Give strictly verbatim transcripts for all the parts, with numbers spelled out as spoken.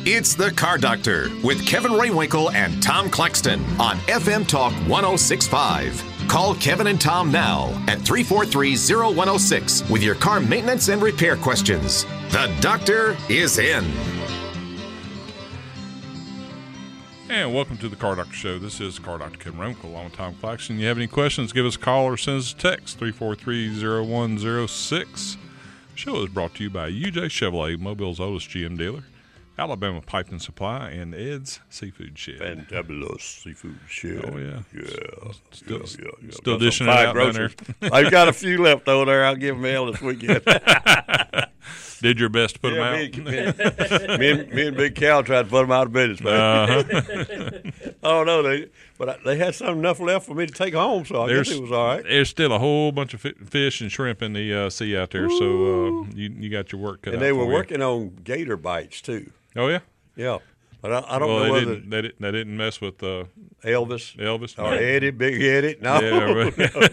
It's the Car Doctor with Kevin Raywinkle and Tom Claxton on F M Talk one oh six point five. Call Kevin and Tom now at three four three, oh one oh six with your car maintenance and repair questions. The Doctor is in. And welcome to the Car Doctor Show. This is Car Doctor Kevin Raywinkle along with Tom Claxton. You have any questions, give us a call or send us a text, three four three, oh one oh six. The show is brought to you by U J Chevrolet, Mobile's oldest G M dealer, Alabama Pipe and Supply, and Ed's Seafood Shed. Fantabulous Seafood Shed. Oh, yeah. Yeah. Still, yeah, yeah, yeah. still Got dishing some it fine out down groceries. there. I've got a few left over there. I'll give them hell this weekend. Did your best to put yeah, them me, out? Me, me, and, me and Big Cal tried to put them out of business, man. Uh-huh. Oh, no, they, but I, they had some enough left for me to take home, so I There's, guess it was all right. There's still a whole bunch of fi- fish and shrimp in the uh, sea out there, Ooh. so uh, you, you got your work cut and out they were for working you. on gator bites, too. Oh, yeah? Yeah. But I, I don't well, know they whether didn't, they, didn't, they didn't mess with uh, Elvis, Elvis or Eddie, Big Eddie. No, yeah, right.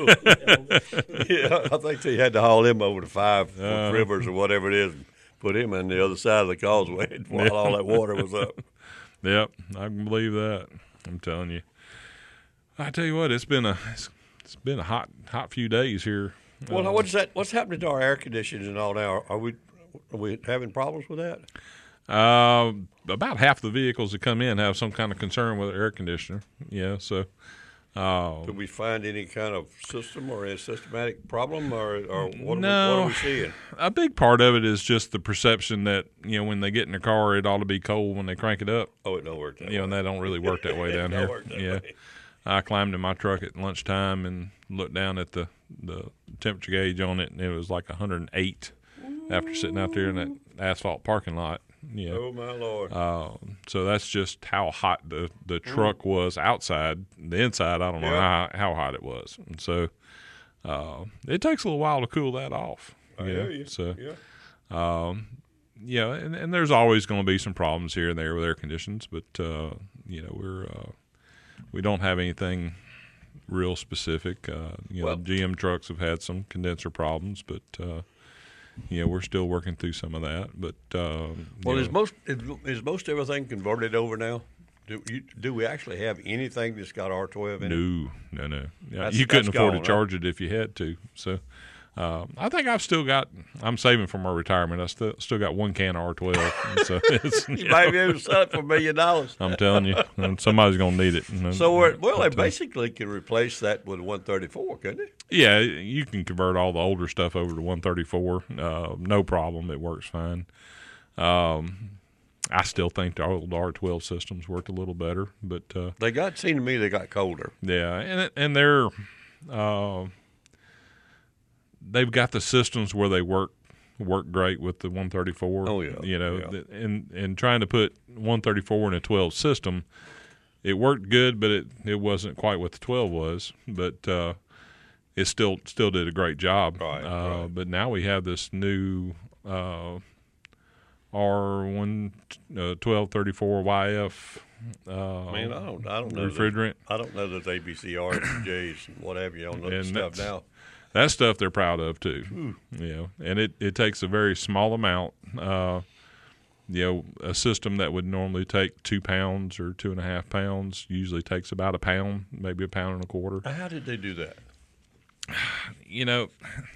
no. Yeah, I think they had to haul him over to Five Uh, Rivers or whatever it is, and put him on the other side of the causeway while all that water was up. Yep, I can believe that. I'm telling you. I tell you what, it's been a it's, it's been a hot hot few days here. Well, uh, what's that? What's happening to our air conditioning and all now? Are we are we having problems with that? Uh, about half the vehicles that come in have some kind of concern with the air conditioner. Yeah, so. Uh, Did we find any kind of system or a systematic problem, or, or what, no, are we, what are we seeing? A big part of it is just the perception that, you know, when they get in their car, it ought to be cold when they crank it up. Oh, it don't work that you know, way. and that don't really work that way down It don't here. work that yeah. way. I climbed in my truck at lunchtime and looked down at the, the temperature gauge on it, and it was like one hundred eight after sitting out there in that asphalt parking lot. Yeah. Oh, my Lord. Uh, so that's just how hot the, the truck mm. was outside. The inside, I don't know yeah. how, how hot it was. And so uh, it takes a little while to cool that off. I you hear know? you. So, yeah. Um, yeah, and, and there's always going to be some problems here and there with air conditions, but, uh, you know, we're uh, we don't have anything real specific. Uh, you know, well, G M trucks have had some condenser problems, but uh, – yeah, we're still working through some of that, but um, well, is know. most is, is most everything converted over now? Do you, do we actually have anything that's got R twelve in no, it? No, no, yeah, That's, you couldn't afford gone, to charge right? it if you had to. So, uh, I think I've still got. I'm saving for my retirement. I still still got one can of R twelve. So it's, you, you might be able to sell it for a million dollars. I'm telling you, and somebody's going to need it. And, so, we're, well, they basically can replace that with one thirty-four, couldn't they? Yeah, you can convert all the older stuff over to one thirty-four. Uh, no problem. It works fine. Um, I still think the old R twelve systems worked a little better, but uh, they got. Seemed to me they got colder. Yeah, and and they're uh, they've got the systems where they work work great with the one thirty-four. Oh yeah, you know, yeah. the, and and trying to put one thirty-four in a twelve system. It worked good, but it, it wasn't quite what the twelve was. But uh, it still still did a great job. Right, uh, right. But now we have this new uh, R one uh, twelve thirty-four Y F. Uh, Man, I don't I don't know refrigerant. That, I don't know those A B C Rs and J's and what have you on those And stuff now. That stuff they're proud of too. Ooh. You know, and it, it takes a very small amount. Uh, you know, a system that would normally take two pounds or two and a half pounds usually takes about a pound, maybe a pound and a quarter. How did they do that? You know,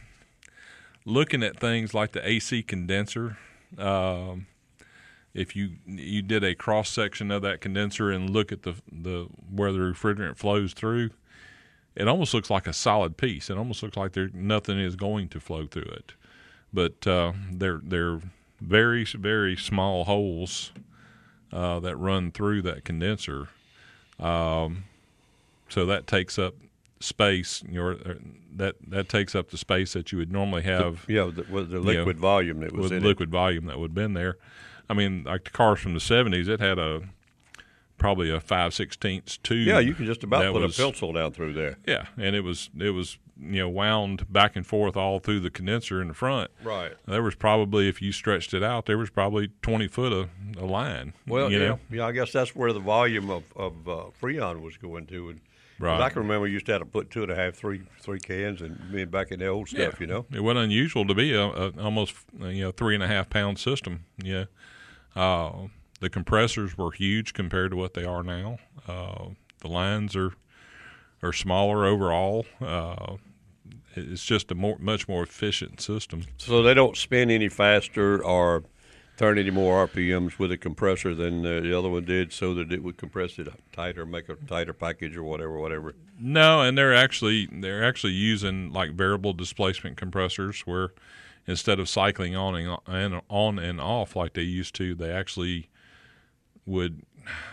looking at things like the A C condenser, um, if you you did a cross section of that condenser and look at the the where the refrigerant flows through, it almost looks like a solid piece. It almost looks like there nothing is going to flow through it. But uh, they're they're very very small holes uh, that run through that condenser, um, so that takes up space. Your that that takes up the space that you would normally have. The, yeah, the, with the liquid know, volume that was with in liquid it. volume that would have been there. I mean, like the cars from the seventies, it had a probably a five sixteenths tube. Yeah, you can just about put was, a pencil down through there. Yeah, and it was it was you know wound back and forth all through the condenser in the front. Right. There was probably, if you stretched it out, there was probably twenty foot of a line. Well, you yeah, know? yeah. I guess that's where the volume of of uh, Freon was going to. And right. I can remember we used to have to put two and a half, three three cans, and being back in the old stuff, yeah. you know. It wasn't unusual to be a, a almost you know three and a half pound system. Yeah. Uh, the compressors were huge compared to what they are now. Uh, the lines are are smaller overall. Uh, it's just a more much more efficient system. So they don't spin any faster or turn any more R P Ms with a compressor than uh, the other one did, so that it would compress it tighter, make a tighter package or whatever, whatever. No, and they're actually they're actually using like variable displacement compressors, where instead of cycling on and and on and off like they used to, they actually would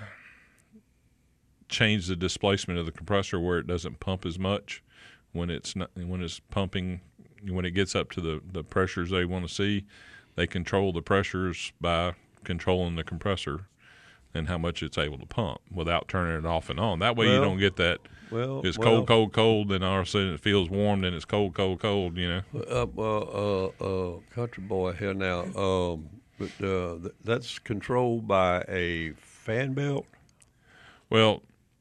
change the displacement of the compressor where it doesn't pump as much when it's not, when it's pumping. When it gets up to the, the pressures they want to see, they control the pressures by controlling the compressor and how much it's able to pump without turning it off and on. That way, well, you don't get that. Well, it's well, cold, cold, cold, then all of a sudden it feels warm, then it's cold, cold, cold. You know. Uh, uh, uh, uh, country boy here now, um, but uh, th- that's controlled by a fan belt. Well,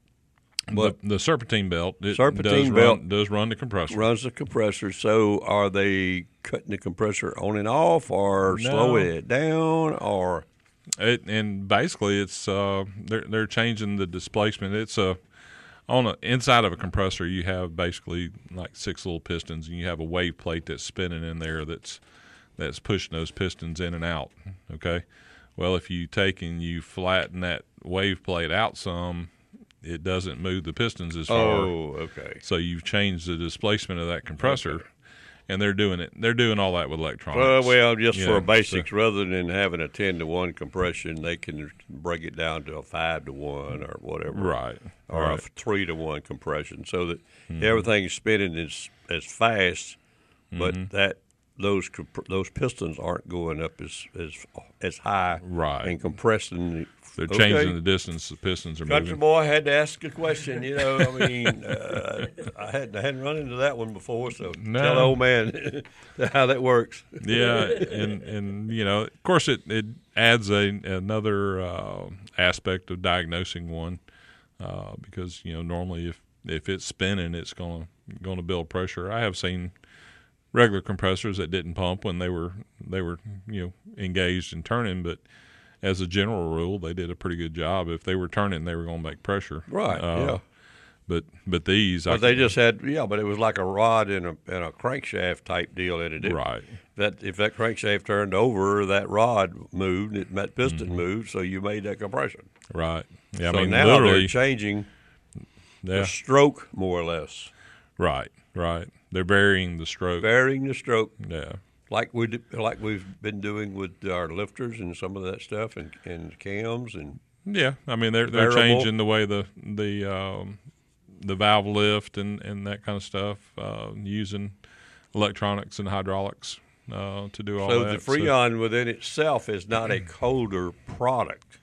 But the, the serpentine belt, it serpentine does belt run, does run the compressor. Runs the compressor. So are they cutting the compressor on and off, or No. slowing it down, or? It, and basically, it's uh, they're they're changing the displacement. It's a on the inside of a compressor. You have basically like six little pistons, and you have a wave plate that's spinning in there that's that's pushing those pistons in and out. Okay. Well, if you take and you flatten that wave plate out some, it doesn't move the pistons as far. Oh, okay. So you've changed the displacement of that compressor, okay. And they're doing it. They're doing all that with electronics. Well, well, just you for know, basics, so. rather than having a ten to one compression, they can break it down to a five to one or whatever, right? Or right. a three to one compression, so that mm-hmm. everything is spinning as as fast, but mm-hmm. that those comp- those pistons aren't going up as as as high, right? And compressing. They're okay. changing the distance the pistons are Country moving. boy, I had to ask a question. You know, I mean, uh, I hadn't I hadn't run into that one before, so no. tell the old man how that works. Yeah, and and you know, of course, it, it adds a another uh, aspect of diagnosing one uh, because you know normally if if it's spinning, it's gonna gonna build pressure. I have seen regular compressors that didn't pump when they were they were you know engaged and turning, but as a general rule, they did a pretty good job. If they were turning, they were going to make pressure. Right. Uh, yeah. But but these, but I they just had yeah. But it was like a rod and a and a crankshaft type deal in it. it. Right. That if that crankshaft turned over, that rod moved. It, that piston mm-hmm. moved, so you made that compression. Right. Yeah. So I mean, now literally they're changing yeah. the stroke more or less. Right. Right. They're varying the stroke. Varying the stroke. Yeah. Like we like we've been doing with our lifters and some of that stuff, and, and cams and yeah, I mean they're they're variable. changing the way the the um, the valve lift and, and that kind of stuff, uh, using electronics and hydraulics uh, to do all so that. The Freon so, within itself is not a colder product,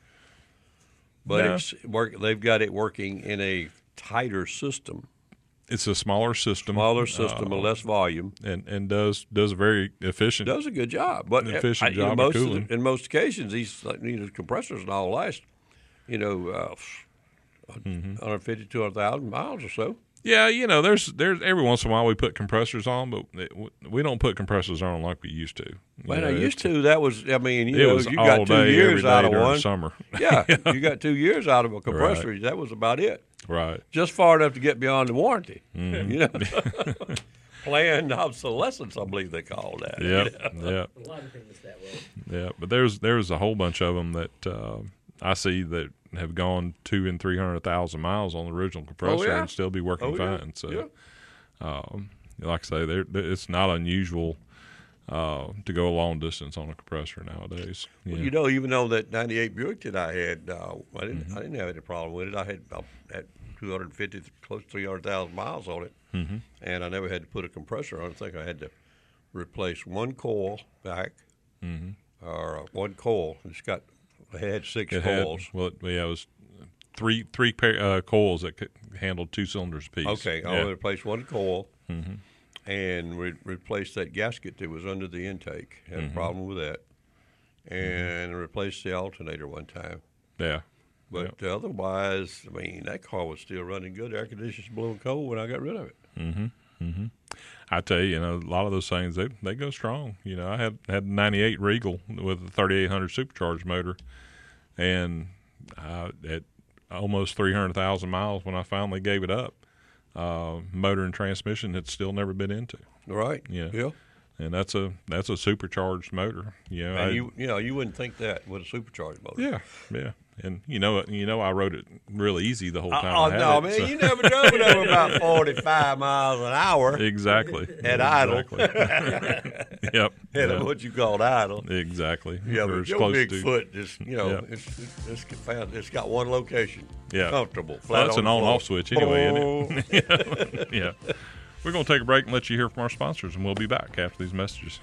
but no. it's work. They've got it working in a tighter system. It's a smaller system, smaller system, uh, a less volume, and and does does a very efficient does a good job. But efficient I, job know, most of cooling. Of the, in most occasions, these you know, compressors and all last, you know, uh, mm-hmm. one hundred fifty, two hundred thousand miles or so. Yeah, you know, there's there's every once in a while we put compressors on, but it, we don't put compressors on like we used to. Well, know, I used to. That was, I mean, you it know, was you all got two day, years every day out of during one. Summer. Yeah, you got two years out of a compressor. Right. That was about it. Right. Just far enough to get beyond the warranty. Mm-hmm. You know, planned obsolescence, I believe they call that. Yeah, you know? yeah. A lot of things that way. Yeah, but there's there's a whole bunch of them that uh, I see that have gone two and three hundred thousand miles on the original compressor oh, yeah. and still be working oh, yeah. fine. So, yeah. um, like I say, they're, they're, it's not unusual uh, to go a long distance on a compressor nowadays. Well, Yeah. you know, even though that ninety-eight Buick that I had, uh, I didn't, Mm-hmm. I didn't have any problem with it. I had about had two hundred fifty, close to three hundred thousand miles on it, mm-hmm. and I never had to put a compressor on. I think I had to replace one coil back, Mm-hmm. or uh, one coil. It's got, it had six It had, coils. well, it, yeah, it was three three pair, uh, coils that could handle two cylinders apiece. Okay, I yeah. replaced one coil, Mm-hmm. and re- replaced that gasket that was under the intake. Had Mm-hmm. a problem with that, and mm-hmm. replaced the alternator one time. Yeah. But yeah. otherwise, I mean, that car was still running good. Air conditioner's blowing cold when I got rid of it. Mm-hmm. Mm-hmm. I tell you, you know, a lot of those things they they go strong. You know, I had had a ninety-eight Regal with a thirty-eight hundred supercharged motor, and uh, at almost three hundred thousand miles when I finally gave it up, uh, motor and transmission had still never been into. Right. Yeah. Yeah. And that's a that's a supercharged motor. You know, And I, you you know you wouldn't think that with a supercharged motor. yeah, yeah. And you know, you know, I rode it real easy the whole time. Oh I had no, it, man! so- You never drove it over about forty-five miles an hour Exactly. at idle. Exactly. Yep. At Yeah. what you called idle. Exactly. Yeah, Or but as your close big to- foot just you know Yeah. it's, it's it's found it's got one location. Yeah. Comfortable. Well, Flat that's on an the floor. on-off switch anyway, isn't it? Yeah. We're going to take a break and let you hear from our sponsors, and we'll be back after these messages.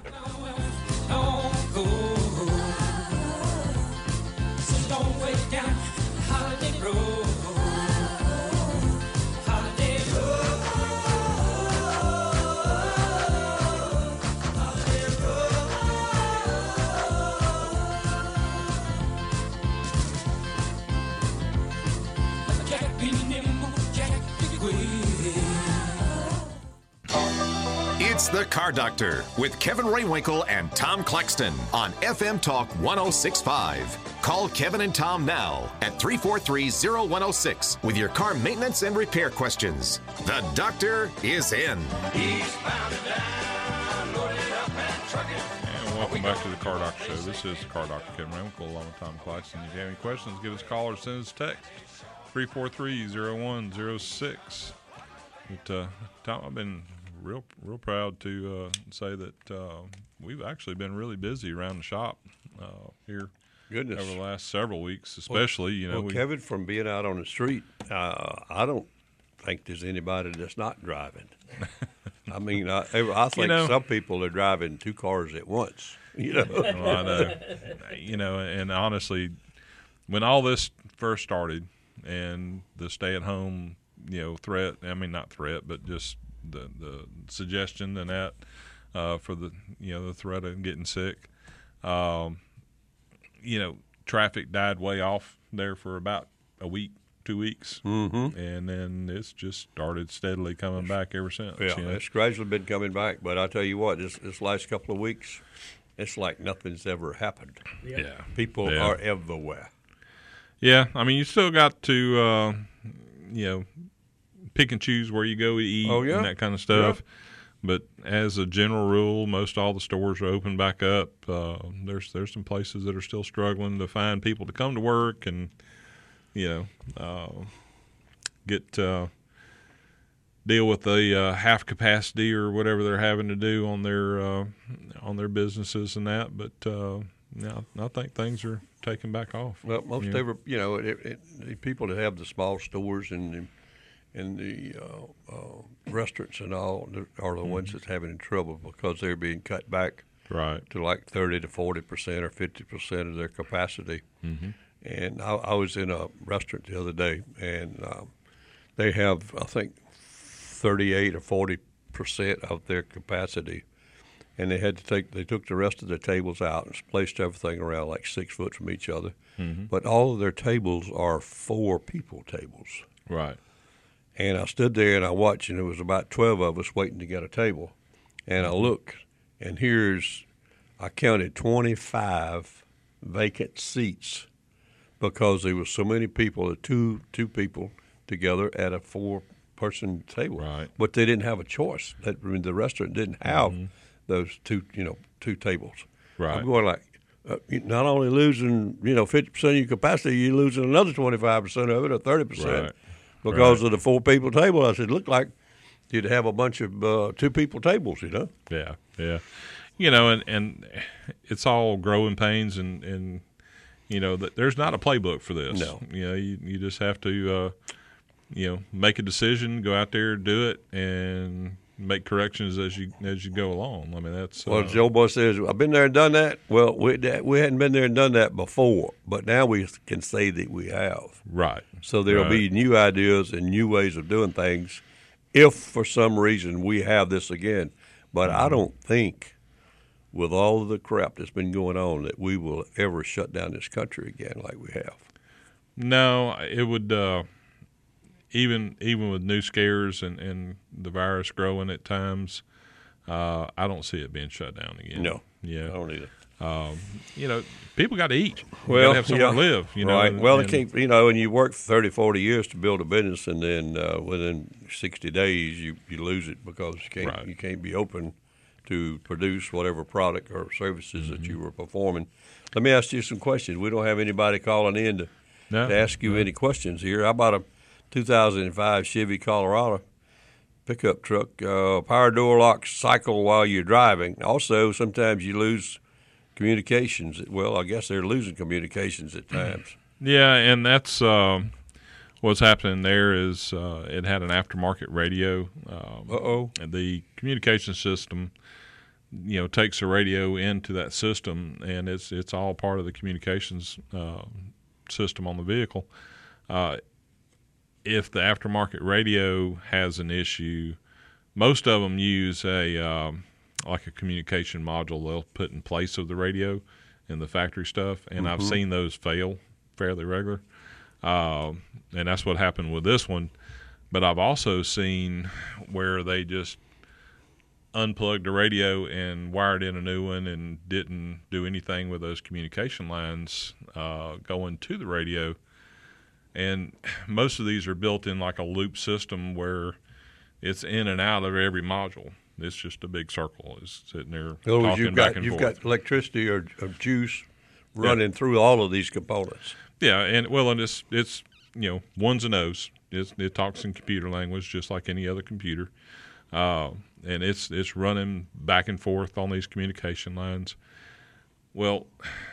It's The Car Doctor with Kevin Raywinkle and Tom Claxton on F M Talk one oh six point five. Call Kevin and Tom now at three four three, oh one oh six with your car maintenance and repair questions. The doctor is in. He's bound and down, loaded up and trucking. And welcome back to the Car Doctor Show. This is the Car Doctor Kevin Raywinkle along with Tom Claxton. If you have any questions, give us a call or send us a text. three four three, oh one oh six. But, uh, Tom, I've been real real proud to uh, say that uh, we've actually been really busy around the shop uh, here Goodness. over the last several weeks, especially. you know, Well, we, Kevin, from being out on the street, uh, I don't think there's anybody that's not driving. I mean, I, I think know- some people are driving two cars at once. You know, Well, I know. You know, and honestly, when all this first started and the stay-at-home, you know, threat, I mean, not threat, but just the, the suggestion and that uh, for the, you know, the threat of getting sick, um, you know, traffic died way off there for about a week, two weeks. mm-hmm. And then it's just started steadily coming back ever since. Yeah, you know? it's gradually been coming back. But I tell you what, this this last couple of weeks, it's like nothing's ever happened. Yeah. People Yeah. are everywhere. Yeah, I mean, you still got to, uh, you know, pick and choose where you go eat Oh, yeah. and that kind of stuff. But as a general rule, most all the stores are open back up. Uh, there's there's some places that are still struggling to find people to come to work and, you know, uh, get uh, deal with the uh, half capacity or whatever they're having to do on their uh, on their businesses and that. But uh, yeah, I think things are taking back off. Well, most Yeah. every you know, it, it, the people that have the small stores and the, and the uh, uh, restaurants and all are the ones that's having trouble because they're being cut back Right. to like thirty to forty percent or fifty percent of their capacity. Mm-hmm. And I, I was in a restaurant the other day, and um, they have, I think, thirty-eight or forty percent of their capacity. And they had to take, they took the rest of their tables out and placed everything around like six foot from each other. Mm-hmm. But all of their tables are four people tables. Right. And I stood there and I watched, and there was about twelve of us waiting to get a table. And I looked, and here's, I counted twenty-five vacant seats because there was so many people, two two people together at a four-person table. Right. But they didn't have a choice. That, I mean, the restaurant didn't have Mm-hmm. those two, you know, two tables. Right. I'm going like, uh, you're not only losing, you know, fifty percent of your capacity, you're losing another twenty-five percent of it or thirty percent. Right. Because Right. of the four people table. I said, looked like you'd have a bunch of uh, two people tables, you know. Yeah, yeah. You know, and, and it's all growing pains, and, and you know, th- there's not a playbook for this. No. You know, you, you just have to, uh, you know, make a decision, go out there, do it, and make corrections as you as you go along. I mean, that's Well, uh, as the old boy says, I've been there and done that. Well, we that, we hadn't been there and done that before, but now we can say that we have. right. So there'll be Right. new ideas and new ways of doing things if for some reason we have this again. But I don't think, with all of the crap that's been going on, that we will ever shut down this country again like we have. No, it would. Uh, even even with new scares and, and the virus growing at times, uh, I don't see it being shut down again. No, Yeah. I don't either. um, you know, people got to eat. You Well, gotta have somewhere yeah. to live. You know, right. and- well, and- it can't, you know, and you work for thirty, forty years to build a business, and then uh, within sixty days you, you lose it because you can't Right. you can't be open to produce whatever product or services Mm-hmm. that you were performing. Let me ask you some questions. We don't have anybody calling in to, No, to ask you no. any questions here. How about a two thousand five Chevy Colorado pickup truck, uh, power door lock cycle while you're driving? Also, sometimes you lose communications. Well, I guess they're losing communications at times. Yeah, and that's um, what's happening there is uh, it had an aftermarket radio. Um, Uh-oh. And the communication system, you know, takes the radio into that system, and it's it's all part of the communications uh, system on the vehicle. Uh, if the aftermarket radio has an issue, most of them use a um, like a communication module they'll put in place of the radio in the factory stuff, and I've seen those fail fairly regular. Uh, and that's what happened with this one. But I've also seen where they just unplugged the radio and wired in a new one and didn't do anything with those communication lines uh, going to the radio. And most of these are built in like a loop system where it's in and out of every module. It's just a big circle. It's sitting there In other words, talking you've back got and you've forth. got electricity or, or juice running through all of these components. Yeah, and well, and it's it's you know ones and O's. It's, it talks in computer language just like any other computer, uh, and it's it's running back and forth on these communication lines. Well,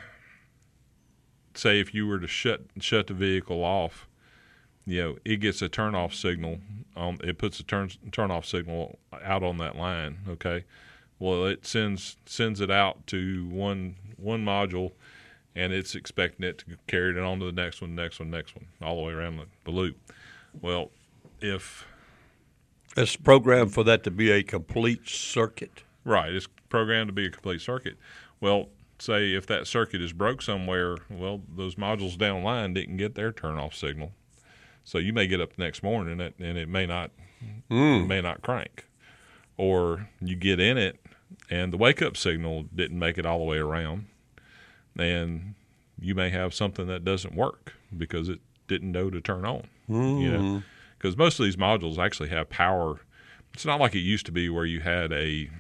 say if you were to shut shut the vehicle off, you know it gets a turn off signal. On, it puts a turn turn off signal out on that line. Okay, well it sends sends it out to one one module. And it's expecting it to carry it on to the next one, next one, next one, all the way around the, the loop. Well, if It's programmed for that to be a complete circuit. right, it's programmed to be a complete circuit. Well, say if that circuit is broke somewhere, well, those modules down the line didn't get their turn off signal, so you may get up the next morning and it, and it may not Mm. it may not crank, or you get in it and the wake up signal didn't make it all the way around. And you may have something that doesn't work because it didn't know to turn on. Mm. You know, because most of these modules actually have power. It's not like it used to be where you had a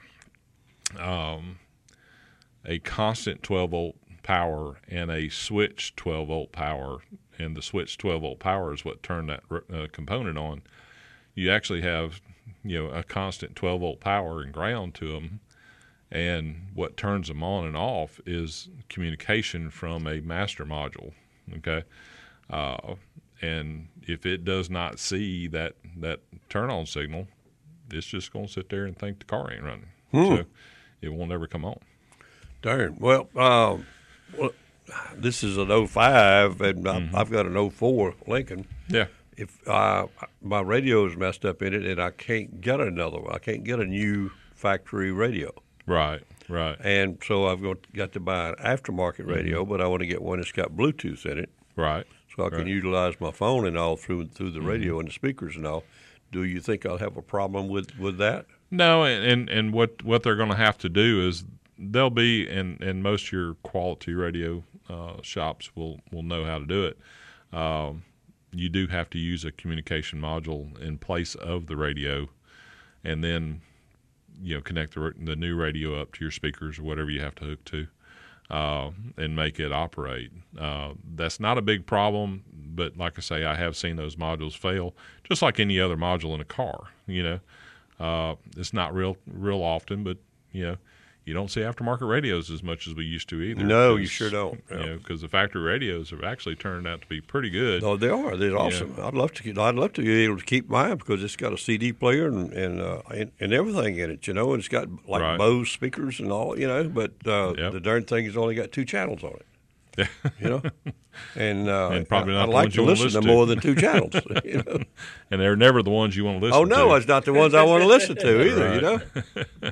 um, a constant twelve volt power and a switch twelve volt power, and the switch twelve volt power is what turned that uh, component on. You actually have, you know, a constant twelve volt power and ground to them. And what turns them on and off is communication from a master module, okay? Uh, and if it does not see that, that turn-on signal, it's just going to sit there and think the car ain't running. Hmm. So it will never come on. Darn. Well, um, well, this is an oh five, and Mm-hmm. I, I've got an oh four Lincoln. Yeah. If uh, my radio is messed up in it, and I can't get another one, I can't get a new factory radio. Right, right. And so I've got, got to buy an aftermarket Mm-hmm. radio, but I want to get one that's got Bluetooth in it, Right. so I can Right. utilize my phone and all through through the Mm-hmm. radio and the speakers and all. Do you think I'll have a problem with, with that? No, and, and, and what, what they're going to have to do is they'll be, and, and most of your quality radio uh, shops will, will know how to do it. Um, you do have to use a communication module in place of the radio, and then you know connect the, the new radio up to your speakers or whatever you have to hook to, uh, and make it operate. Uh, that's not a big problem, but like I say, I have seen those modules fail, just like any other module in a car. You know, uh, it's not real real often, but you know, you don't see aftermarket radios as much as we used to either. No, you 'cause, sure don't. You Yeah. know, because the factory radios have actually turned out to be pretty good. Oh, they are. They're awesome. I'd love to. Keep, I'd love to be able to keep mine because it's got a C D player and and, uh, and and everything in it, you know. And it's got like Right. Bose speakers and all, you know. But uh, Yep. the darn thing has only got two channels on it, you know. And, uh, And probably not I, the I'd like ones to you wanna listen to listen to. more than two channels, you know. And they're never the ones you want to listen Oh to. no, it's not the ones I want to listen to either, you know. Right.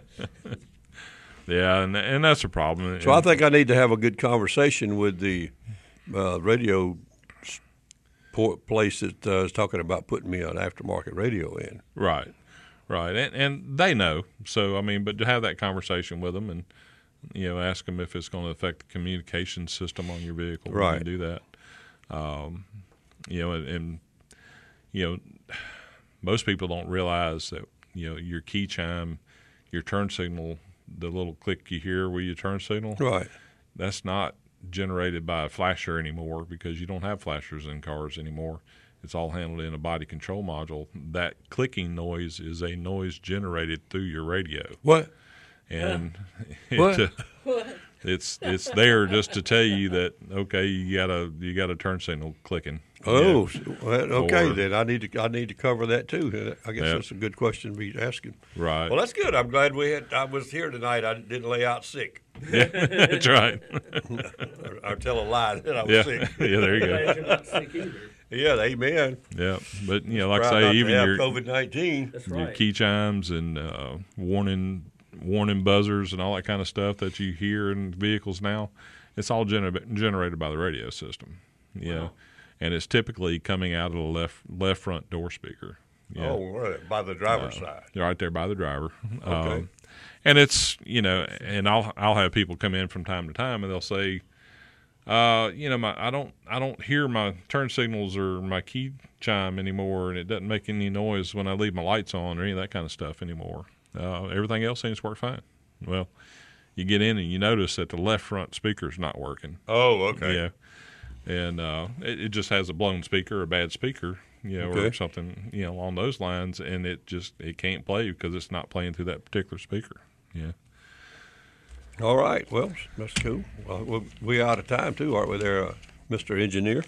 Yeah, and and that's a problem. So I think I need to have a good conversation with the uh, radio s- por- place that uh, is talking about putting me an aftermarket radio in. Right, right, and and they know. So I mean, but to have that conversation with them and you know, ask them if it's going to affect the communication system on your vehicle. Right. When you do that. Um, you know, and, and you know, most people don't realize that you know your key chime, your turn signal, the little click you hear where you turn signal. Right. That's not generated by a flasher anymore because you don't have flashers in cars anymore. It's all handled in a body control module. That clicking noise is a noise generated through your radio, What? and it, What? uh, it's it's there just to tell you that okay, you got a you got a turn signal clicking. Oh, Yeah. well, okay. Or- then I need to I need to cover that too. I guess Yep. that's a good question to be asking. Right. Well, that's good. I'm glad we had. I was here tonight. I didn't lay out sick That's right. or, or tell a lie that I was Yeah, sick. yeah. There you go. Glad you're not sick either. Yeah, amen. Yeah, but you know, like I Proud say, not even to have your COVID nineteen. That's your right. key chimes and uh, warning warning buzzers and all that kind of stuff that you hear in vehicles now, it's all gener- generated by the radio system. You know, and it's typically coming out of the left left front door speaker. You know, Oh, right, by the driver's side. right there by the driver. Okay. Um, and it's you know, and I'll I'll have people come in from time to time and they'll say, uh, you know, my I don't I don't hear my turn signals or my key chime anymore, and it doesn't make any noise when I leave my lights on or any of that kind of stuff anymore. Uh, everything else seems to work fine. Well, you get in and you notice that the left front speaker's not working. Oh, okay. Yeah. And uh, it, it just has a blown speaker, a bad speaker, you know, or Okay. something, you know, along those lines, and it just it can't play because it's not playing through that particular speaker. Yeah. All right. Well, that's cool. Well, we're- we out of time too, aren't we? There, uh, Mister Engineer.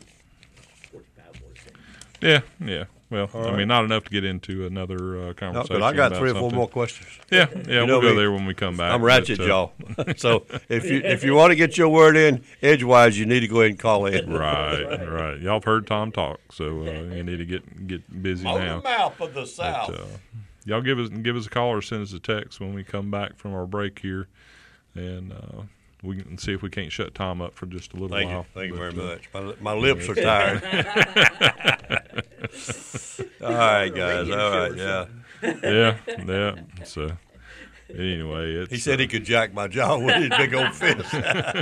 Yeah, yeah. Well, All I right. mean, not enough to get into another uh, No, conversation. but I got about three or four something. more questions. Yeah, yeah. know we'll go me. there when we come back. I'm ratchet, but, uh, y'all. So if you if you want to get your word in edgewise, you need to go ahead and call in. Right, right. Y'all have heard Tom talk, so uh, you need to get get busy now. mouth of the But, uh, y'all give us give us a call or send us a text when we come back from our break here, and uh, we can see if we can't shut Tom up for just a little Thank you. while. Thank you But, very uh, much. My, my lips are tired. All right, guys. All right, yeah. Yeah, yeah. So anyway, it's He said he could jack my jaw with his big old fist.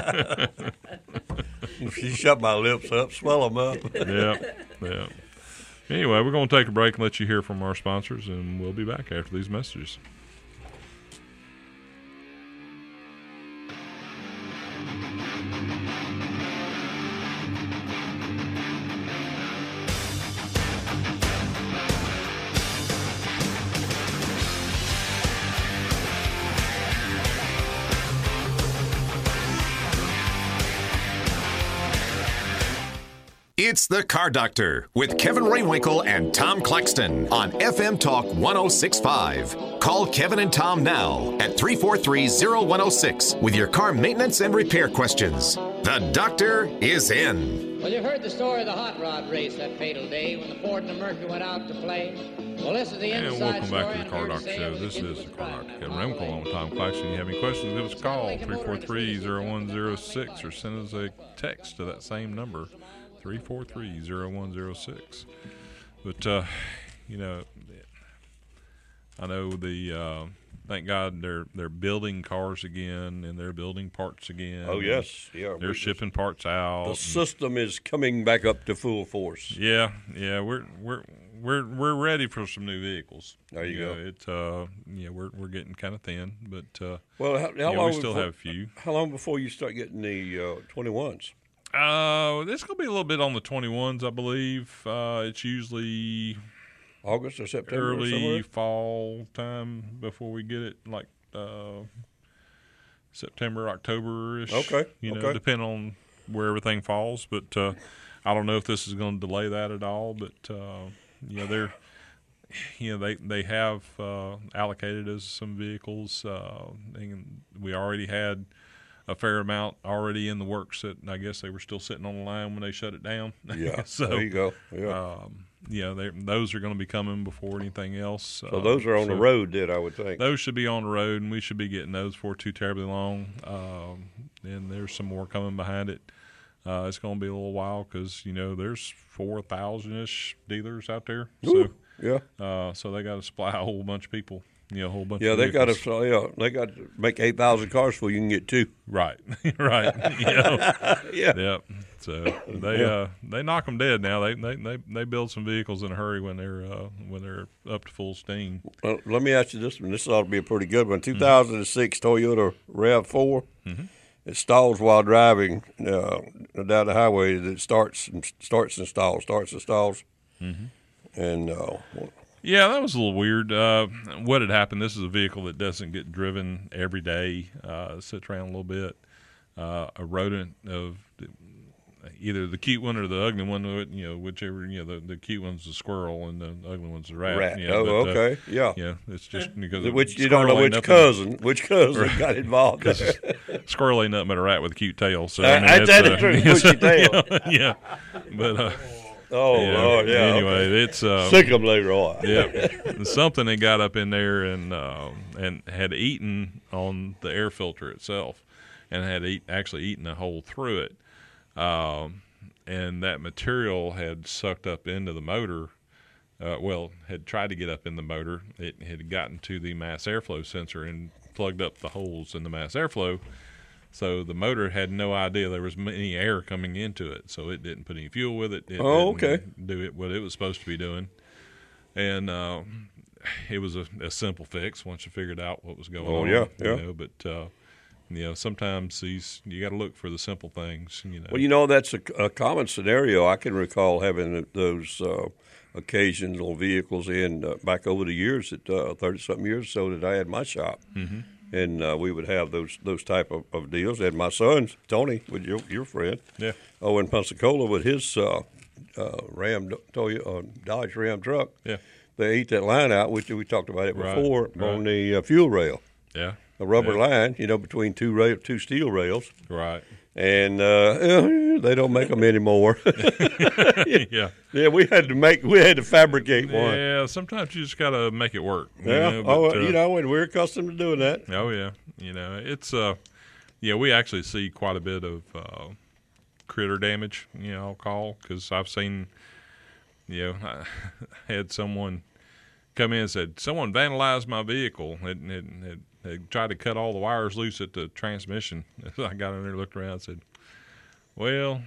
He shut my lips up, swell them up. yeah, yeah. Anyway, we're going to take a break and let you hear from our sponsors, and we'll be back after these messages. It's the Car Doctor with Kevin Raywinkle and Tom Claxton on F M Talk one oh six point five. Call Kevin and Tom now at three four three, oh one oh six with your car maintenance and repair questions. The doctor is in. Well, you've heard the story of the hot rod race that fatal day when the Ford and the Mercury went out to play. Well, this is the And inside welcome story. back to the I'm Car here to Doctor say Show. everything This is was the Car private. Doctor. Kevin By the Remco way, on Tom Claxton. You have any questions, give us a call, three four three, oh one oh six, or send us a text to that same number, three four three, oh one oh six. But, uh, you know, I know the, uh, thank God they're they're building cars again and they're building parts again. Oh, yes. Yeah. They're we- shipping parts out. The and- system is coming back up to full force. Yeah, yeah, we're we're we're we're ready for some new vehicles. There you know, go. It's uh, yeah, we're we're getting kind of thin, but uh, Well, how, how yeah, long we still before, have a few. How long before you start getting the uh, twenty-ones? Uh, it's gonna be a little bit on the twenty-ones, I believe. Uh, it's usually August or September or early somewhere? fall time before we get it, like uh, September, October ish. Okay, you know, okay. depending on where everything falls. But uh, I don't know if this is going to delay that at all. But uh, you know, they're you know they they have uh, allocated us some vehicles, uh, and we already had a fair amount already in the works that I guess they were still sitting on the line when they shut it down. Yeah, so there you go. Yeah. um, yeah, they, those are going to be coming before anything else. so those are on the road, then, I would think. Those should be on the road, and we should be getting those for too terribly long. Um, and there's some more coming behind it. Uh, it's going to be a little while because, you know, there's four thousand ish dealers out there. Ooh, So, yeah. uh, so they got to supply a whole bunch of people. you know, a whole bunch. Yeah, of they got vehicles. to. Yeah, they got to make eight thousand cars before you can get two. Right, right. You know? Yeah. Yep. So they Yeah. uh, they knock them dead now. They, they they they build some vehicles in a hurry when they're uh, when they're up to full steam. Well, let me ask you this one. This ought to be a pretty good one. two thousand six Toyota RAV four. Mm-hmm. It stalls while driving uh, down the highway. It starts and starts and stalls, starts and stalls. Mm-hmm. And uh, Yeah, that was a little weird. Uh, what had happened? This is a vehicle that doesn't get driven every day. Uh, sits around a little bit. Uh, a rodent of either the cute one or the ugly one. You know, whichever. You know, the, the cute one's the squirrel and the ugly one's the rat. rat. You know, oh, but, okay. Uh, yeah. yeah, it's just because Which you don't know squirrel which ain't cousin, which cousin got involved. Because squirrel ain't nothing but a rat with a cute tail. So Uh, I mean, that- it's, that is uh, true, it's, bushy tail. you know, yeah, but uh, Oh, yeah, Lord, yeah. Anyway, okay. it's uh, Sick 'em later on. yeah, something that got up in there and uh, and had eaten on the air filter itself, and had eat, actually eaten a hole through it, um, and that material had sucked up into the motor. Uh, well, had tried to get up in the motor. It had gotten to the mass airflow sensor and plugged up the holes in the mass airflow. So the motor had no idea there was any air coming into it, so it didn't put any fuel with it. It Oh, didn't okay. do it what it was supposed to be doing, and uh, it was a, a simple fix once you figured out what was going Oh, on. yeah, you yeah. know, but uh, you know, sometimes these you got to look for the simple things. You know, Well, you know, that's a, a common scenario. I can recall having those uh, occasional vehicles in uh, back over the years, at uh, thirty-something years or so that I had my shop. Mm-hmm. And uh, we would have those those type of, of deals. And my son, Tony, with your, your friend, yeah, oh, in Pensacola with his uh, uh, Ram, Toyota, uh, Dodge Ram truck, yeah, they ate that line out, which we talked about it Right, before, right. on the uh, fuel rail. yeah, A rubber yeah. line, you know, between two rail, two steel rails. right, And uh, they don't make them anymore. yeah. Yeah, we had to make, we had to fabricate one. Yeah, sometimes you just got to make it work. you Yeah, know, oh, but, uh, you know, and we're accustomed to doing that. Oh yeah, you know it's uh, yeah we actually see quite a bit of uh, critter damage. You know, I'll call because I've seen, you know, I had someone come in and said someone vandalized my vehicle and had, had, had tried to cut all the wires loose at the transmission. I got in there, looked around, and said, "Well,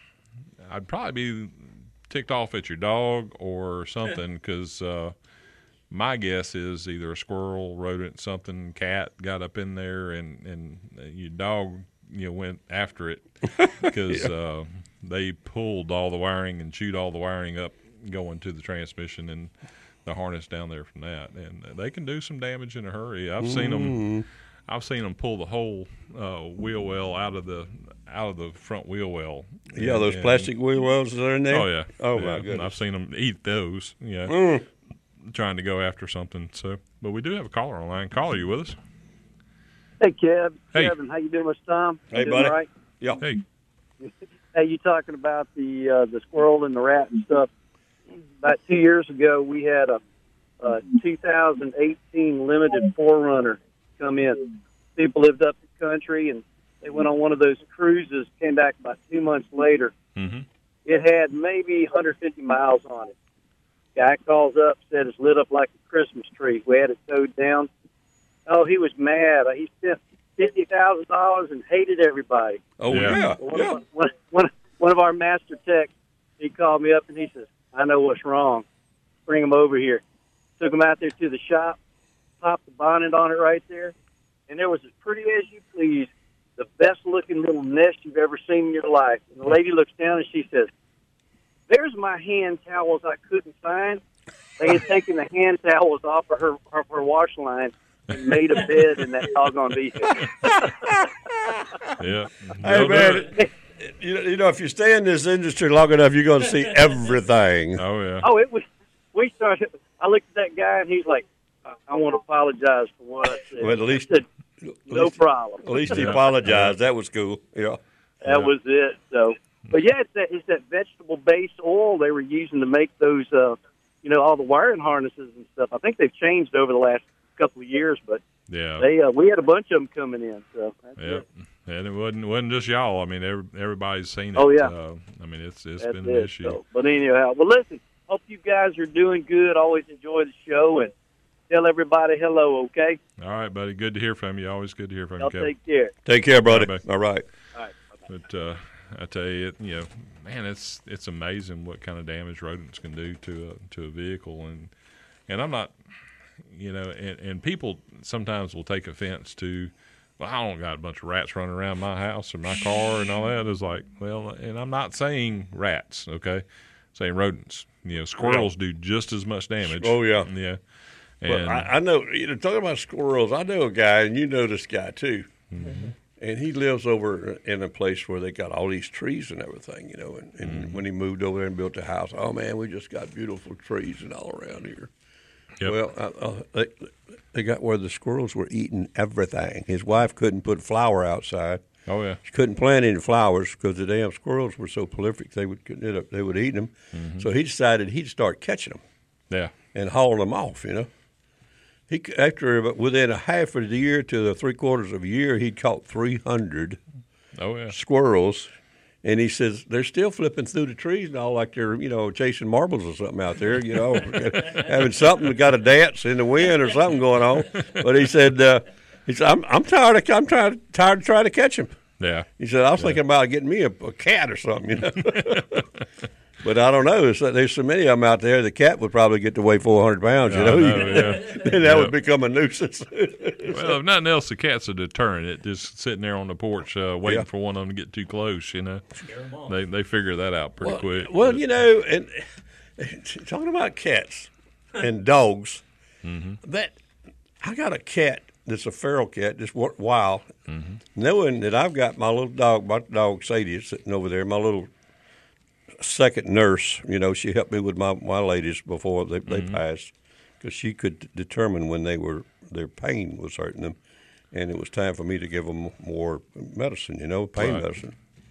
I'd probably be ticked off at your dog or something because." Uh, My guess is either a squirrel, rodent, something, cat got up in there, and, and your dog, you know, went after it because yeah. uh, they pulled all the wiring and chewed all the wiring up going to the transmission and the harness down there from that, and they can do some damage in a hurry. I've seen them. I've seen them pull the whole uh, wheel well out of the out of the front wheel well. Yeah, and, those and, plastic wheel wells that are in there. Oh yeah. Oh yeah. my And goodness. I've seen them eat those. Yeah. Mm. Trying to go after something. So, but we do have a caller online. Caller, you with us? Hey, Kev. Hey. Kevin, how you doing, Mister Tom? Hey, You doing buddy. all right? Yeah. Hey. Hey, you talking about the uh, the squirrel and the rat and stuff? About two years ago, we had a, a two thousand eighteen limited four runner come in. People lived up the country, and they went on one of those cruises. Came back about two months later. Mm-hmm. It had maybe one hundred fifty miles on it. Guy calls up, said it's lit up like a Christmas tree. We had it towed down. Oh, he was mad. He spent fifty thousand dollars and hated everybody. Oh Yeah. yeah. One, Yeah. Of, one, one, one of our master techs, he called me up and he says, I know what's wrong. Bring him over here. Took him out there to the shop, popped the bonnet on it right there, and there was as pretty as you please, the best-looking little nest you've ever seen in your life. And the lady looks down and she says, there's my hand towels I couldn't find. They had taken the hand towels off of her, of her wash line and made a bed in that doggone vehicle. Yeah. Hey They'll do man, it. it- you know, you know, if you stay in this industry long enough, you're going to see everything. Oh yeah. Oh, it was. We started. I looked at that guy and he's like, I, I want to apologize for what I said. Well, at least- I said, At no least- problem. At least he Yeah. apologized. That was cool. Yeah. That was it. So, but yeah, it's that it's that vegetable-based oil they were using to make those, uh, you know, all the wiring harnesses and stuff. I think they've changed over the last couple of years, but Yeah. they uh, we had a bunch of them coming in. So that's Yeah. it. And it wasn't wasn't just y'all. I mean, every, everybody's seen it. Oh, yeah. Uh, I mean, it's it's That's been it. an issue. So, but anyhow, well, listen. Hope you guys are doing good. Always enjoy the show, and Tell everybody hello, okay? All right, buddy. Good to hear from you. Always good to hear from Y'all you, Kevin. take care. Take care, buddy. Bye, All right. All right. Bye-bye. But uh, I tell you, it, you know, man, it's it's amazing what kind of damage rodents can do to a to a vehicle, and and I'm not, you know, and, and people sometimes will take offense to, well, I don't got a bunch of rats running around my house or my car and all that. It's like, well, and I'm not saying rats, okay, I'm saying rodents. You know, squirrels do just as much damage. Oh, yeah. Yeah. And Well, I, I know, you know, talking about squirrels, I know a guy, and you know this guy too. Mm-hmm. And he lives over in a place where they got all these trees and everything, you know. And, and Mm-hmm. when he moved over there and built a house, oh, man, we just got beautiful trees and all around here. Yep. Well, uh, uh, they, they got where the squirrels were eating everything. His wife couldn't put flower outside. oh yeah, She couldn't plant any flowers because the damn squirrels were so prolific they would they would eat them. Mm-hmm. So he decided he'd start catching them yeah, and hauling them off. You know, he after about within a half of the year to the three quarters of a year, he'd caught three hundred oh yeah, squirrels. And he says they're still flipping through the trees and all like they're, you know, chasing marbles or something out there, you know, having something, got a dance in the wind or something going on. But he said, uh, he said, I'm, I'm tired of, I'm tired, tired of trying to catch him. yeah. He said, I was thinking about getting me a, a cat or something, you know. But I don't know. There's, there's so many of them out there. The cat would probably get to weigh four hundred pounds, you I know. know, yeah. Then that Yep. would become a nuisance. Well, if nothing else, the cat's a deterrent. It just sitting there on the porch uh, waiting Yeah. for one of them to get too close. You know, they they figure that out pretty well, quick. well, but- you know, and talking about cats and dogs, Mm-hmm. that I got a cat that's a feral cat, just wa- wild, Mm-hmm. knowing that I've got my little dog, my dog Sadie, is sitting over there, my little second nurse. You know, she helped me with my, my ladies before they, they Mm-hmm. passed because she could determine when they were their pain was hurting them, and it was time for me to give them more medicine. You know, pain Right. medicine.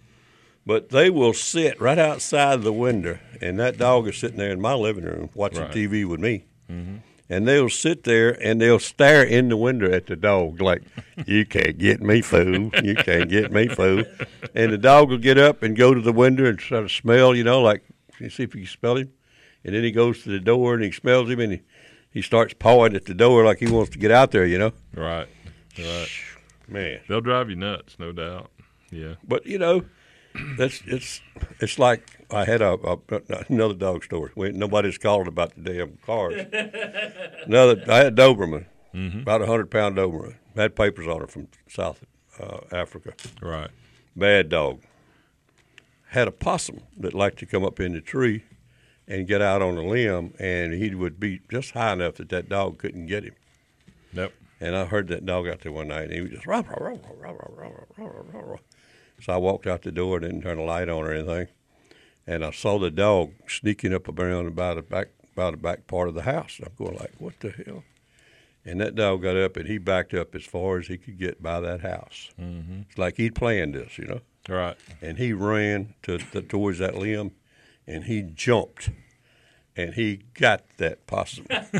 But they will sit right outside the window, and that dog is sitting there in my living room watching Right. T V with me. Mm-hmm. And they'll sit there and they'll stare in the window at the dog like, you can't get me, fool. You can't get me, fool. And the dog will get up and go to the window and try to smell, you know, like, you see if you can smell him. And then he goes to the door and he smells him and he, he starts pawing at the door like he wants to get out there, you know. right, right. Man. They'll drive you nuts, no doubt. Yeah, But you know, that's it's it's like I had a, a another dog story. We, nobody's called about the damn cars. Another, I had a Doberman, Mm-hmm. about a hundred pound Doberman. Had papers on her from South uh, Africa. right. Bad dog. Had a possum that liked to come up in the tree and get out on a limb, and he would be just high enough that that dog couldn't get him. Yep. And I heard that dog out there one night, and he was just rah, rah, rah, rah, rah, rah, rah, rah, rah, rah. So I walked out the door, didn't turn the light on or anything, and I saw the dog sneaking up around about the back, about the back part of the house. I'm going like, what the hell? And that dog got up and he backed up as far as he could get by that house. Mm-hmm. It's like he'd planned this, you know. Right. And he ran to, to towards that limb, and he jumped, and he got that possum,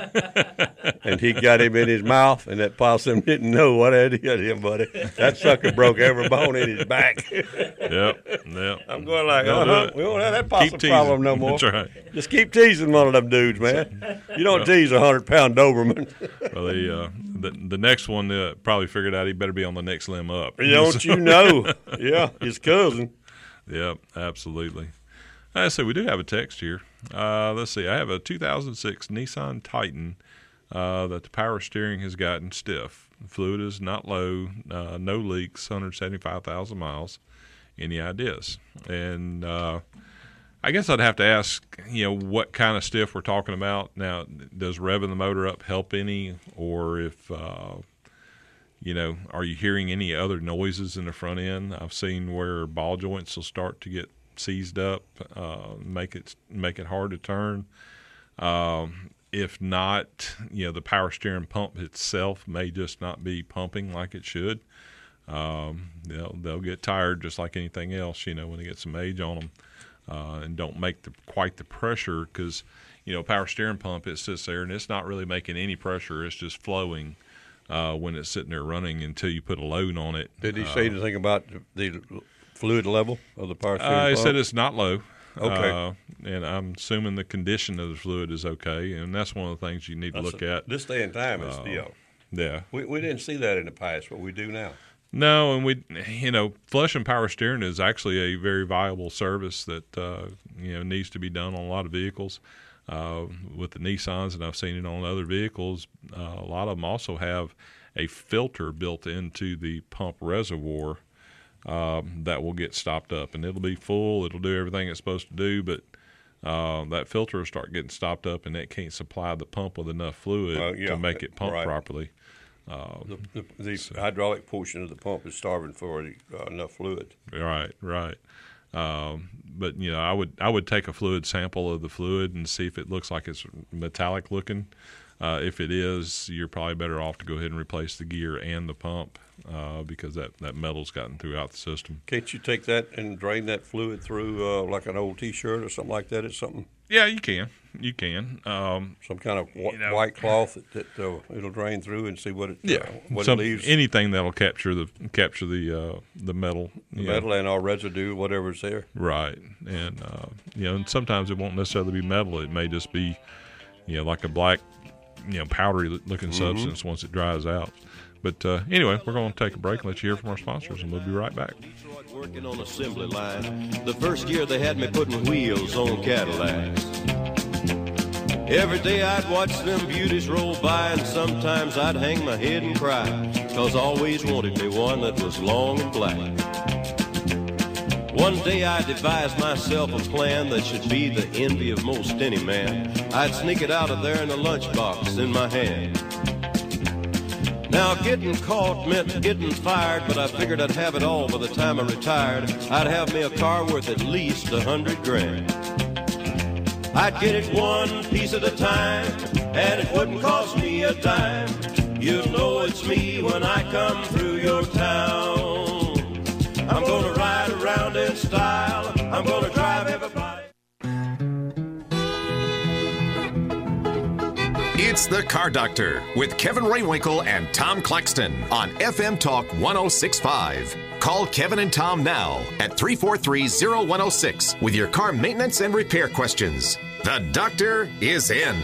and he got him in his mouth, and that possum didn't know what had hit him, buddy. That sucker broke every bone in his back. Yep. Yep. I'm going like, They'll do uh-huh, it. we won't have that Keep possum teasing. problem no more. That's right. Just keep teasing one of them dudes, man. You don't tease a hundred pound Doberman. Well, the, uh, the the next one uh, probably figured out he better be on the next limb up. Don't you know? Yeah, his cousin. Yep, absolutely. I say we do have a text here. Uh, let's see. I have a two thousand six Nissan Titan uh, that the power steering has gotten stiff. Fluid is not low, uh, no leaks, one hundred seventy-five thousand miles. Any ideas? And uh, I guess I'd have to ask, you know, what kind of stiff we're talking about. Now, does revving the motor up help any, or if, uh, you know, are you hearing any other noises in the front end? I've seen where ball joints will start to get seized up, uh, make it make it hard to turn. Um, if not, you know, the power steering pump itself may just not be pumping like it should. Um, they'll they'll get tired just like anything else, you know, when they get some age on them, uh, and don't make the quite the pressure because, you know, power steering pump, it sits there and it's not really making any pressure. It's just flowing uh, when it's sitting there running until you put a load on it. Did he say anything about the, the fluid level of the power steering Uh, he pump? said it's not low. Okay. Uh, and I'm assuming the condition of the fluid is okay, and that's one of the things you need to That's look a- at. This day and time is, Uh, you know, Yeah. we, we didn't see that in the past, but we do now. No, and we, you know, flush and power steering is actually a very viable service that uh, you know needs to be done on a lot of vehicles. Uh, with the Nissans, and I've seen it on other vehicles, uh, a lot of them also have a filter built into the pump reservoir um, that will get stopped up, and it'll be full. It'll do everything it's supposed to do, but uh, that filter will start getting stopped up, and it can't supply the pump with enough fluid Uh, yeah, to make it pump right. properly. Um, The, the, the hydraulic portion of the pump is starving for the, uh, enough fluid. Right, right. Um, but you know, I would I would take a fluid sample of the fluid and see if it looks like it's metallic looking. Uh, if it is, you're probably better off to go ahead and replace the gear and the pump uh, because that, that metal's gotten throughout the system. Can't you take that and drain that fluid through uh, like an old T-shirt or something like that? It's something, Yeah, you can. You can. Um, some kind of wh- You know. white cloth that, that uh, it'll drain through and see what it yeah, uh, what Some, it leaves. anything that'll capture the capture the uh, the metal. the you know. metal and all residue, whatever's there. Right, and uh, you know, and sometimes it won't necessarily be metal. It may just be, you know, like a black, you know, powdery looking Mm-hmm. substance once it dries out. But uh, anyway, we're going to take a break and let you hear from our sponsors, and we'll be right back. Detroit working on assembly line. The first year they had me putting wheels on Cadillacs. Every day I'd watch them beauties roll by, and sometimes I'd hang my head and cry, 'cause I always wanted me one that was long and black. One day I devised myself a plan that should be the envy of most any man. I'd sneak it out of there in a lunchbox in my hand. Now getting caught meant getting fired, but I figured I'd have it all by the time I retired. I'd have me a car worth at least a hundred grand. I'd get it one piece at a time, and it wouldn't cost me a dime. You'll know it's me when I come through your town. I'm gonna ride around in style. I'm gonna drive everybody. It's the Car Doctor with Kevin Raywinkle and Tom Claxton on F M Talk one oh six point five. Call Kevin and Tom now at three four three, oh one oh six with your car maintenance and repair questions. The doctor is in.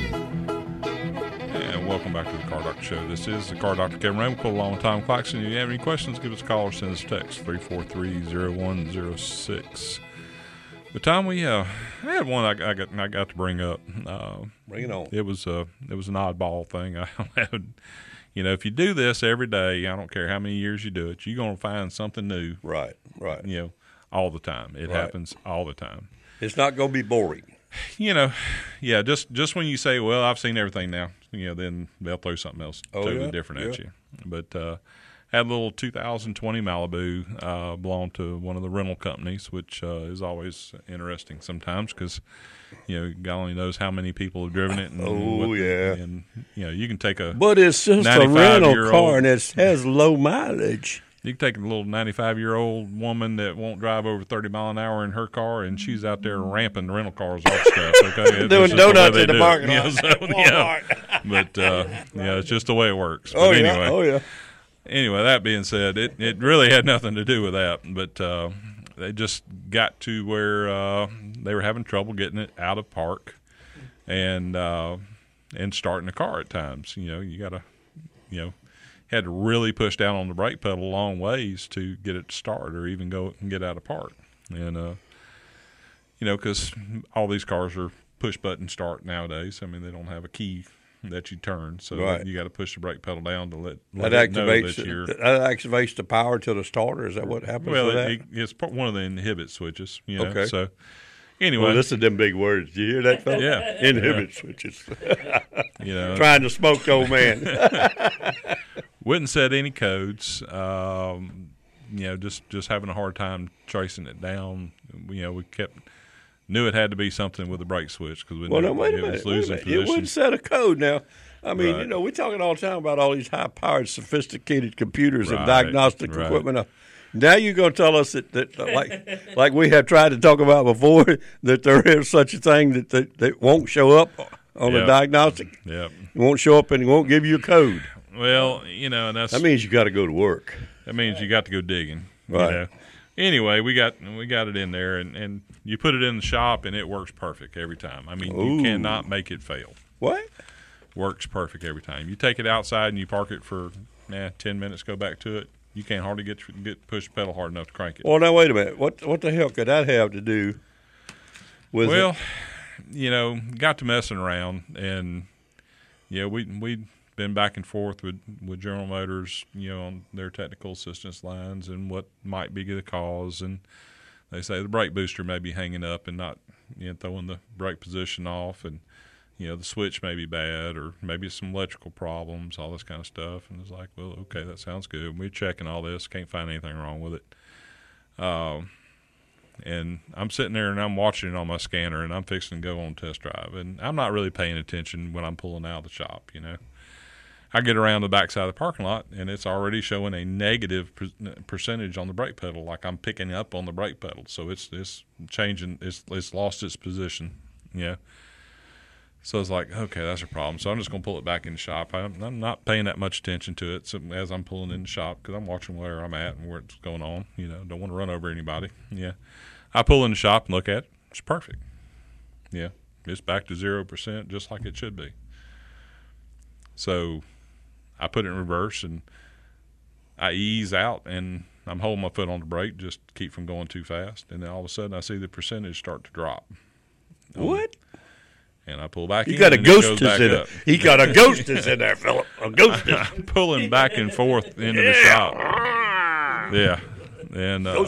And welcome back to the Car Doctor Show. This is the Car Doctor Kevin Raywinkle along with Tom Claxton. If you have any questions, give us a call or send us a text, three four three, oh one oh six. But Tom, we uh, I had one I, I got I got to bring up. Uh, Bring it on. It was uh, it was an oddball thing. I had, you know, if you do this every day, I don't care how many years you do it, you're gonna find something new. Right, right. You know, all the time. It Right. happens all the time. It's not going to be boring. You know, yeah. Just just when you say, "Well, I've seen everything now," you know, then they'll throw something else Oh, totally yeah? different at Yeah. you. But uh, had a little two thousand twenty Malibu, uh, belonged to one of the rental companies, which uh, is always interesting sometimes because you know God only knows how many people have driven it. And Oh, yeah. and you know you can take a But it's just a ninety-five rental year car old and it has low mileage. You can take a little ninety-five year old woman that won't drive over thirty mile an hour in her car, and she's out there ramping rental cars off stuff. Okay, Doing It's just the way donuts they in the do it. parking Yeah, lot so, at yeah. Walmart. But uh, yeah, it's just the way it works. But Oh, anyway, yeah. Oh, yeah. anyway, that being said, it, it really had nothing to do with that. But uh, they just got to where uh, they were having trouble getting it out of park and uh, and starting the car at times. You know, you got to, you know, had to really push down on the brake pedal a long ways to get it to start or even go and get out of park. And, uh, you know, because all these cars are push button start nowadays. I mean, they don't have a key that you turn, so Right. you got to push the brake pedal down to let, let That it know activates that you're. that activates the power to the starter. Is that what happens Well, with that? it, it's part- one of the inhibit switches. You know, Okay. so anyway, Well, listen to them big words. Did you hear that, fella? Yeah. Inhibit switches. you know, Trying to smoke the old man. wouldn't set any codes. Um, you know, just just having a hard time tracing it down. You know, we kept knew it had to be something with the brake switch because we Well, knew now, wait a it minute. was Wait a losing minute. It wouldn't position. set a code now. I mean, Right. you know, we're talking all the time about all these high-powered, sophisticated computers and Right, diagnostic right. equipment. Now you're going to tell us that, that like, like we have tried to talk about before, that there is such a thing that that, that won't show up on the Yep. diagnostic. Yep. It won't show up and it won't give you a code. Well, you know, and that's That means you got to go to work. that means you got to go digging. Right. You know? Anyway, we got we got it in there, and, and you put it in the shop, and it works perfect every time. I mean, Ooh. you cannot make it fail. What? Works perfect every time. You take it outside and you park it for nah, ten minutes, go back to it. You can't hardly get get push the pedal hard enough to crank it. Well, now wait a minute. What what the hell could that have to do with well, it? you know, got to messing around, and yeah, we we'd been back and forth with, with General Motors, you know, on their technical assistance lines and what might be the cause. And they say the brake booster may be hanging up and not, you know, throwing the brake position off, and you know, the switch may be bad, or maybe some electrical problems, all this kind of stuff. And it's like, well, okay, that sounds good. And we're checking all this, can't find anything wrong with it. Um, and I'm sitting there and I'm watching it on my scanner, and I'm fixing to go on test drive, and I'm not really paying attention when I'm pulling out of the shop, you know. I get around the backside of the parking lot, and it's already showing a negative per- percentage on the brake pedal, like I'm picking up on the brake pedal. So it's it's changing. It's it's lost its position. Yeah. So it's like, okay, that's a problem. So I'm just going to pull it back in the shop. I'm, I'm not paying that much attention to it so as I'm pulling in the shop, because I'm watching where I'm at and where it's going on. You know, don't want to run over anybody. Yeah. I pull in the shop and look at it. It's perfect. Yeah. It's back to zero percent, just like it should be. So I put it in reverse, and I ease out, and I'm holding my foot on the brake just to keep from going too fast. And then all of a sudden I see the percentage start to drop. What? And I pull back You in. got a and it goes ghostess back in up. there. He got a ghostess in there, Philip. A ghostess. I'm pulling back and forth into the shop. Yeah. And uh,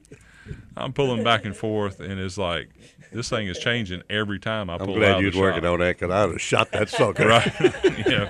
I'm pulling back and forth, and it's like, this thing is changing every time I I'm pull out glad of you the was working shop. on that, because I would have shot that sucker. Right. Yeah.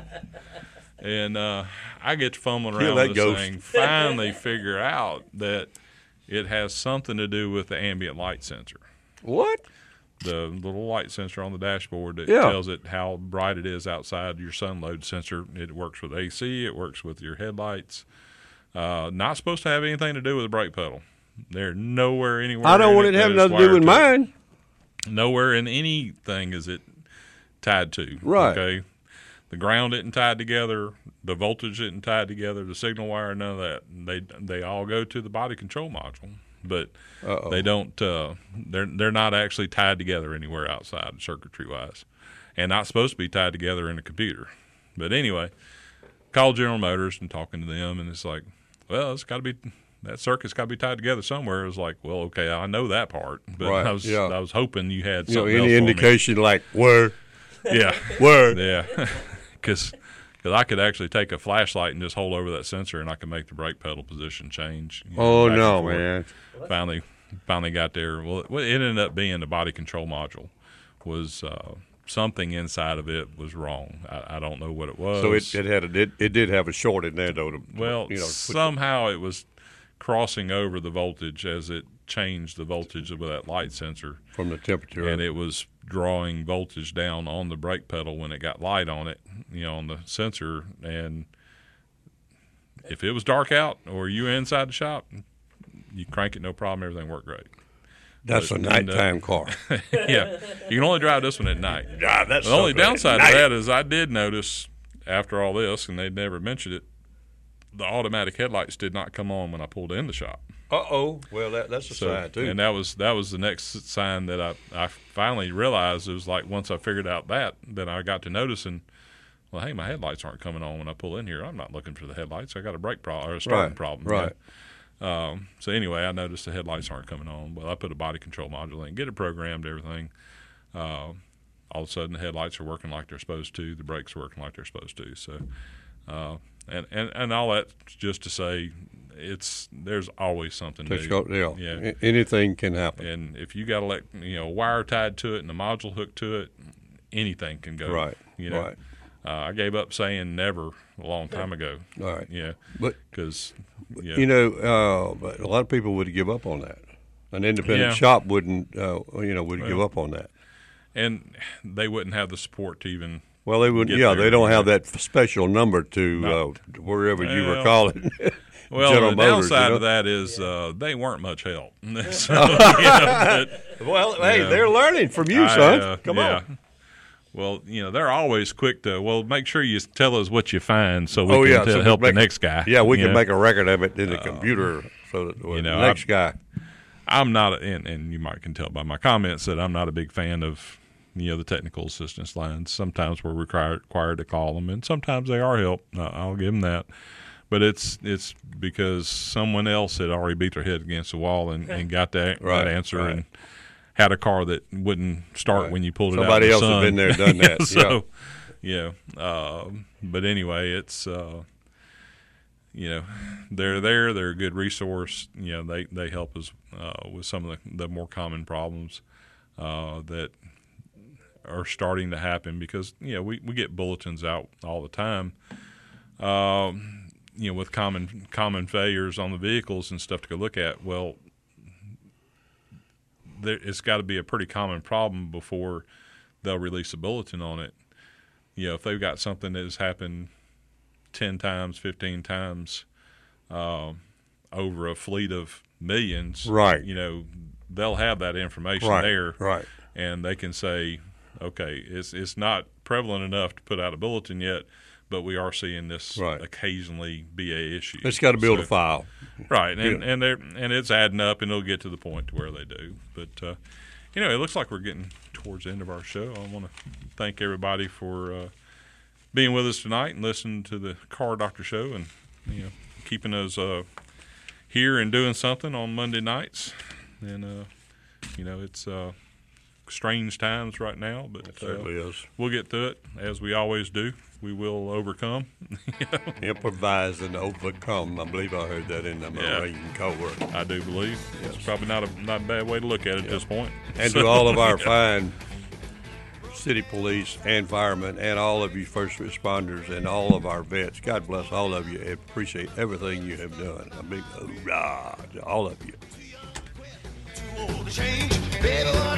And uh, I get to fumbling Kill around that with this ghost. thing, finally figure out that it has something to do with the ambient light sensor. What? The little light sensor on the dashboard that Yeah. tells it how bright it is outside. Your sun load sensor, it works with A C, it works with your headlights. Uh, not supposed to have anything to do with the brake pedal. They're nowhere, anywhere. I don't in want it to that have it's nothing to do with wired mine. it. Nowhere in anything is it tied to. Right. Okay. The ground isn't tied together. The voltage isn't tied together. The signal wire, none of that. They they all go to the body control module, but Uh-oh. they don't. Uh, they're they're not actually tied together anywhere outside circuitry wise, and not supposed to be tied together in a computer. But anyway, called General Motors and talking to them, and it's like, well, it's got to be that circuit's got to be tied together somewhere. It was like, well, okay, I know that part, but Right, I was yeah. I was hoping you had You know, something any else for me. indication like where, Yeah. where? Yeah, because I could actually take a flashlight and just hold over that sensor, and I could make the brake pedal position change. you know, Oh, back and no, forth. man. Finally, finally got there. Well, it, it ended up being the body control module. Was uh, something inside of it was wrong. I, I don't know what it was. So it, it had a it, it did have a short in there though. To, well, you know, put somehow it was crossing over the voltage as it changed the voltage of that light sensor. the, from the temperature. And it was drawing voltage down on the brake pedal when it got light on it, you know, on the sensor. And if it was dark out or you were inside the shop, you crank it, no problem, everything worked great. That's but- a nighttime car. Yeah, you can only drive this one at night. Ah, that's The only something at downside night. to that is I did notice after all this, and they'd never mentioned it, the automatic headlights did not come on when I pulled in the shop. Uh-oh. Well, that, that's a So, sign, too. and that was that was the next sign that I, I finally realized. It was like once I figured out that, then I got to noticing, well, hey, my headlights aren't coming on when I pull in here. I'm not looking for the headlights. I got a brake problem or a starting Right, problem. right. Yeah. Um, so anyway, I noticed the headlights aren't coming on. Well, I put a body control module in, get it programmed, everything. Uh, all of a sudden, the headlights are working like they're supposed to. The brakes are working like they're supposed to. So, uh, and, and and all that just to say, it's there's always something Takes new. you- yeah. Yeah. A- Anything can happen. And if you got a you know wire tied to it and a module hooked to it, anything can go. Right, You know. right. Uh, I gave up saying never a long time ago. All right. Yeah. But, Because yeah. you know, uh, but a lot of people would give up on that. An independent Yeah. shop wouldn't, uh, you know, would give Well, up on that. and they wouldn't have the support to even. Well, they wouldn't. get Yeah, there, they don't yeah. have that f- special number to No. uh, wherever you were Well, calling. Well, General the Motors, downside you know? of that is uh, they weren't much help. So, you know, but, Well, hey, Yeah. they're learning from you, I, son. uh, Come yeah. on. Well, you know, they're always quick to, well, make sure you tell us what you find so we Oh can yeah, t- so help make- the next guy. Yeah, we you can know? make a record of it in the computer So that the You know, next I- guy. I'm not, a, and, and you might can tell by my comments that I'm not a big fan of, you know, the technical assistance lines. Sometimes we're required, required to call them, and sometimes they are help. Uh, I'll give them that. But it's it's because someone else had already beat their head against the wall and, and got that, Right, that answer right. and had a car that wouldn't start Right. when you pulled it Somebody out. else in the has sun. been there, done that. so, yeah. Uh, but anyway, it's. Uh, You know, they're there. They're a good resource. You know, they, they help us uh, with some of the, the more common problems uh, that are starting to happen because, you know, we, we get bulletins out all the time, um, you know, with common common failures on the vehicles and stuff to go look at. Well, there, it's got to be a pretty common problem before they'll release a bulletin on it. You know, if they've got something that has happened ten times, fifteen times um, over a fleet of millions, Right. you know, they'll have that information Right, there. right. And they can say, okay, it's it's not prevalent enough to put out a bulletin yet, but we are seeing this Right. occasionally be a issue. It's got to build So- a file. Right, and Yeah. and they're and it's adding up, and it'll get to the point to where they do. But uh, you know, it looks like we're getting towards the end of our show. I want to thank everybody for uh, being with us tonight and listening to the Car Doctor Show, and you know, keeping us uh, here and doing something on Monday nights. And uh, you know, it's uh, strange times right now, but It certainly uh, is. we'll get through it as we always do. We will overcome. You know? Improvise and overcome. I believe I heard that in the Yeah. Marine Corps. I do believe it's probably not a not a bad way to look at it at this point. And So, to all of our yeah. fine city police and firemen and all of you first responders and all of our vets, God bless all of you. I appreciate everything you have done. A big hoorah to all of you. Too old to change. Baby, what